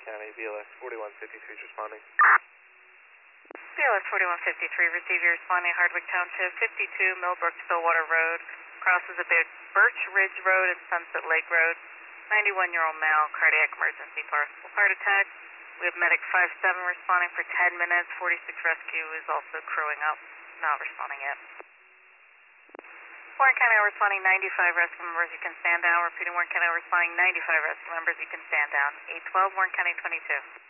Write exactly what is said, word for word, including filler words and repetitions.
County, B L S forty-one fifty-three is responding. B L S forty-one fifty-three, receive you responding Hardwick Township, fifty-two Millbrook Stillwater Road, crosses a bit Birch Ridge Road and Sunset Lake Road, ninety-one-year-old male, cardiac emergency, possible heart attack. We have medic five seven responding for ten minutes, forty-six rescue is also crewing up, not responding yet. Warren County responding ninety-five rescue members, you can stand down. Repeating Warren County responding ninety-five rescue members, you can stand down. eight twelve Warren County twenty-two.